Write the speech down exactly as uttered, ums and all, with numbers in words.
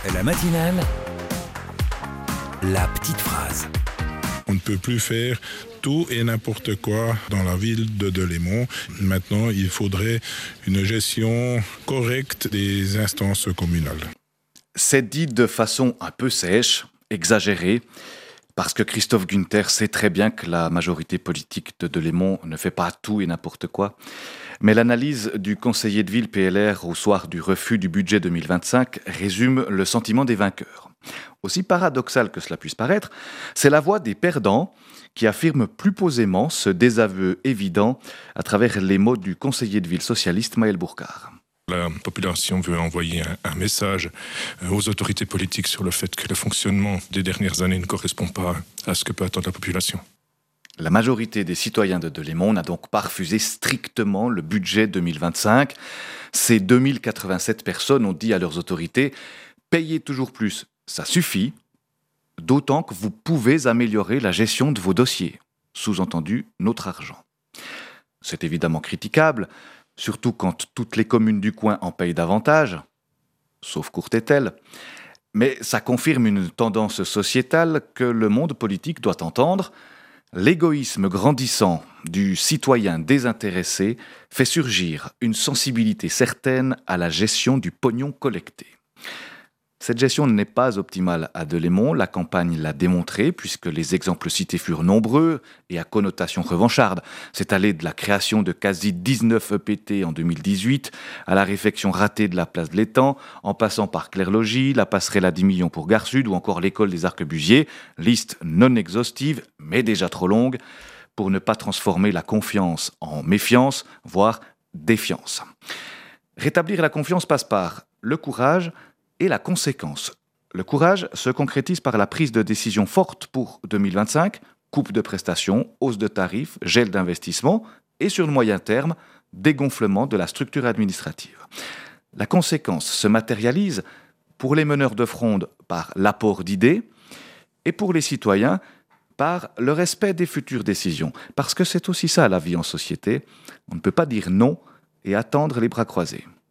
La matinale, la petite phrase. On ne peut plus faire tout et n'importe quoi dans la ville de Delémont. Maintenant, il faudrait une gestion correcte des instances communales. C'est dit de façon un peu sèche, exagérée, parce que Christophe Günther sait très bien que la majorité politique de Delémont ne fait pas tout et n'importe quoi. Mais l'analyse du conseiller de ville P L R au soir du refus du budget deux mille vingt-cinq résume le sentiment des vainqueurs. Aussi paradoxal que cela puisse paraître, c'est la voix des perdants qui affirme plus posément ce désaveu évident à travers les mots du conseiller de ville socialiste Maël Bourcard. La population veut envoyer un, un message aux autorités politiques sur le fait que le fonctionnement des dernières années ne correspond pas à ce que peut attendre la population. La majorité des citoyens de Delémont n'a donc pas refusé strictement le budget deux mille vingt-cinq. Ces deux mille quatre-vingt-sept personnes ont dit à leurs autorités « Payez toujours plus, ça suffit, d'autant que vous pouvez améliorer la gestion de vos dossiers, sous-entendu notre argent ». C'est évidemment critiquable, surtout quand toutes les communes du coin en payent davantage, sauf Courtétel. Mais ça confirme une tendance sociétale que le monde politique doit entendre. L'égoïsme grandissant du citoyen désintéressé fait surgir une sensibilité certaine à la gestion du pognon collecté. Cette gestion n'est pas optimale à Delémont, la campagne l'a démontré, puisque les exemples cités furent nombreux et à connotation revancharde. C'est allé de la création de quasi dix-neuf E P T en deux mille dix-huit à la réfection ratée de la place de l'Étang, en passant par Claire Logis, la passerelle à dix millions pour Gare Sud ou encore l'école des Arquebusiers, liste non exhaustive, mais déjà trop longue, pour ne pas transformer la confiance en méfiance, voire défiance. Rétablir la confiance passe par le courage et la conséquence. Le courage se concrétise par la prise de décisions fortes pour deux mille vingt-cinq, coupe de prestations, hausse de tarifs, gel d'investissement et sur le moyen terme, dégonflement de la structure administrative. La conséquence se matérialise pour les meneurs de fronde par l'apport d'idées et pour les citoyens par le respect des futures décisions. Parce que c'est aussi ça la vie en société, on ne peut pas dire non et attendre les bras croisés.